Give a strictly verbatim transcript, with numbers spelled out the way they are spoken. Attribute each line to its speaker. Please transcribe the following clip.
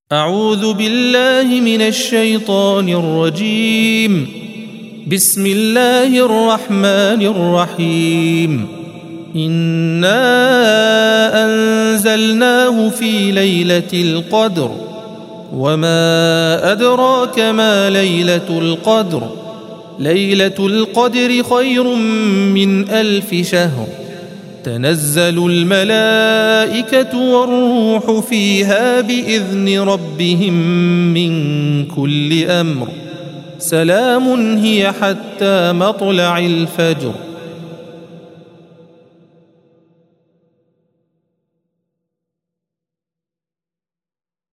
Speaker 1: أعوذ بالله من الشيطان الرجيم. بسم الله الرحمن الرحيم. إنا أنزلناه في ليلة القدر وما أدراك ما ليلة القدر ليلة القدر خير من ألف شهر تنزل الملائكة والروح فيها بإذن ربهم من كل أمر سلام هي حتى مطلع الفجر.